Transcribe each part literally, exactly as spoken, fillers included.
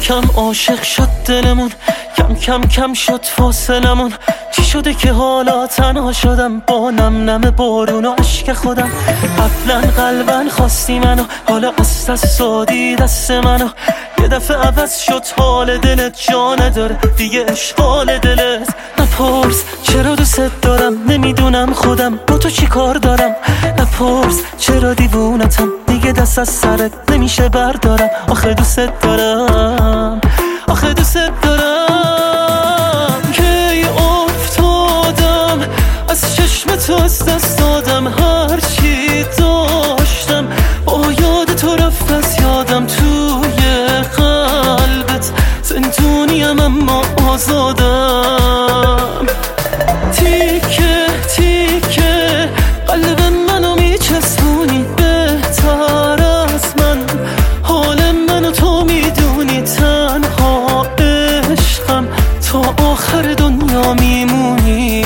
کم عاشق شد دلمون، کم کم کم شد فاصلمون. چی شده که حالا تنها شدم با نم نم بارون و عشق خودم؟ قبلا قلبا خواستی منو، حالا از دست دادی دست منو. یه دفعه عوض شد حال دلت، جا نداره دیگه اشغال دلت. نپرس چرا دوست دارم، نمیدونم خودم با تو چی کار دارم. نپرس چرا دیوونتم، دیگه دست از سرت نمیشه بردارم. آخه دوست دارم، آخه دوست دارم. کی افتادم از چشم تو، از دست دادم هر چی داشتم. با یاد تو رفت از یادم، توی قلبت زندونیم اما آزادم. تیکه تیکه قلب منو میچسبونی، بهتر از من حال منو تو میدونی. تنها عشقم تا آخر دنیا میمونی.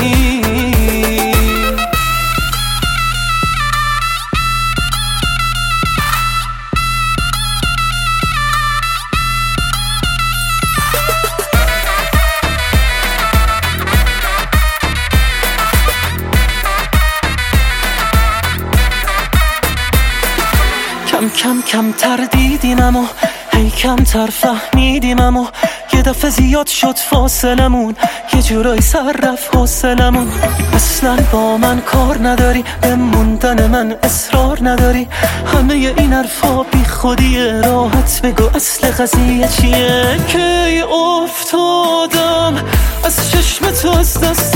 کم کم کم تر دیدیم اما هی کم تر فهمیدیم. اما یه دفعه زیاد شد فاصلمون، یه جورایی سر رفت حوصلمون. اصلا با من کار نداری، به موندن من اصرار نداری. همه این حرفا بی خودیه، راحت بگو اصل قضیه چیه. کی افتادم از چشم تو، از دست